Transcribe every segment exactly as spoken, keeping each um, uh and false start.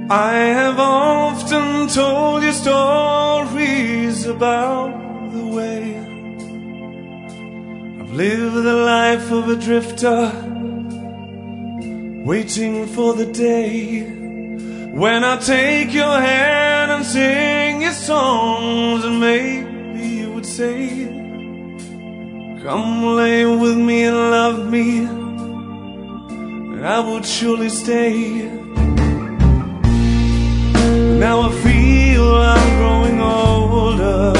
I have often told you stories about the way I've lived the life of a drifter, waiting for the day when I take your hand and sing your songs, and maybe you would say, come lay with me and love me, and I would surely stay. Now I feel I'm growing older,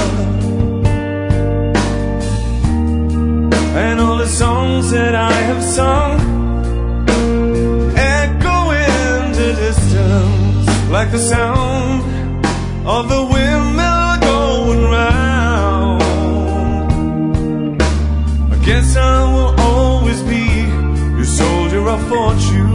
and all the songs that I have sung echo in the distance like the sound of the windmill going round. I guess I will always be your soldier of fortune.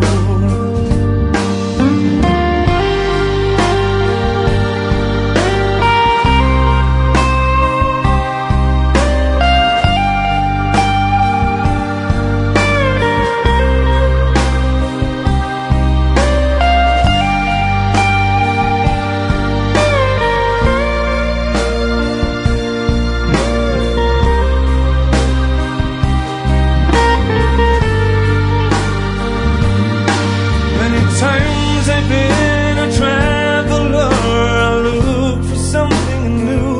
Times I've been a traveler, I look for something new.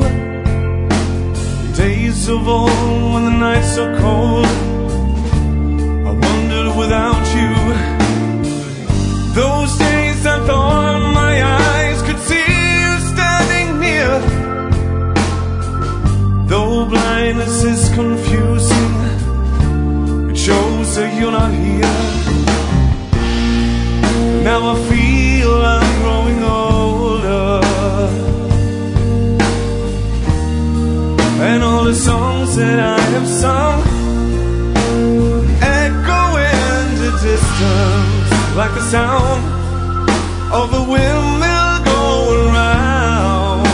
Days of old when the nights are cold, I wandered without you. Those days I thought my eyes could see you standing near. Though blindness is confusing, it shows that you're not here. Now I feel I'm growing older, and all the songs that I have sung echo in the distance like the sound of a windmill going round.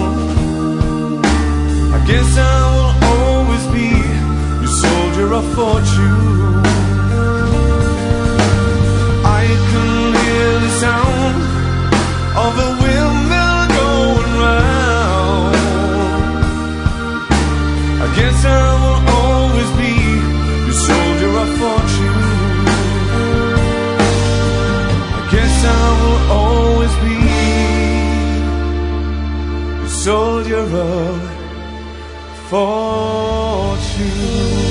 I guess I will always be your soldier of fortune. The sound of a windmill going round. I guess I will always be your soldier of fortune. I guess I will always be your soldier of fortune.